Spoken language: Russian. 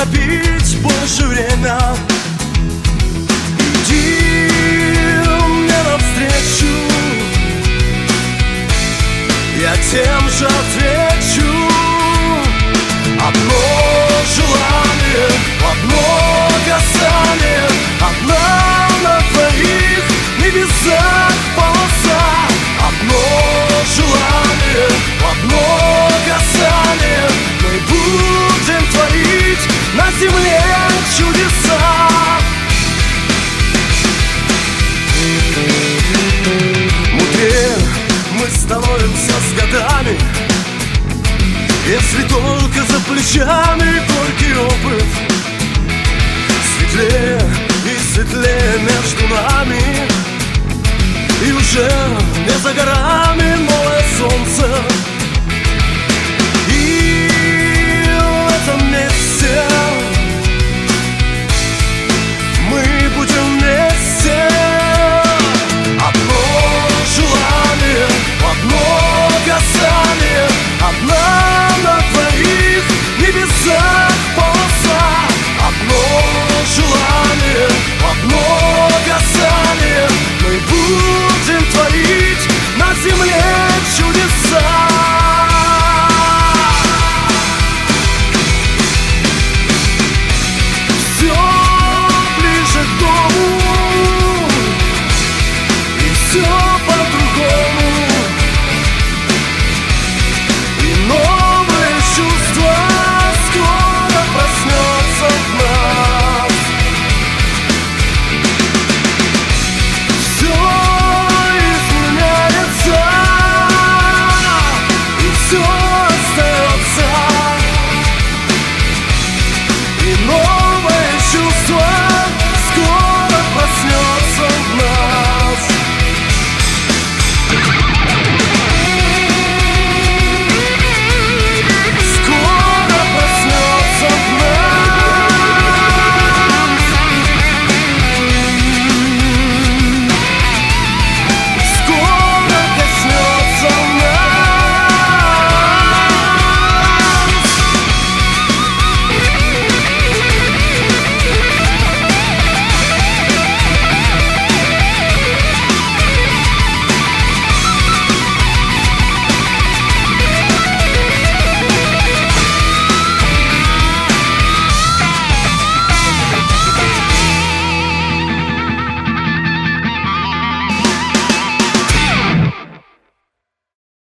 убить больше время. Иди мне навстречу, я тем же отвечу. Одно желание, одно касание, одна на твоих небесах полоса. Одно желание, одно касание, мы будем творить на земле чудеса. Мудрее мы становимся с годами, если только за плечами горький опыт. Светлее и светлее между нами, и уже не за горами новое солнце.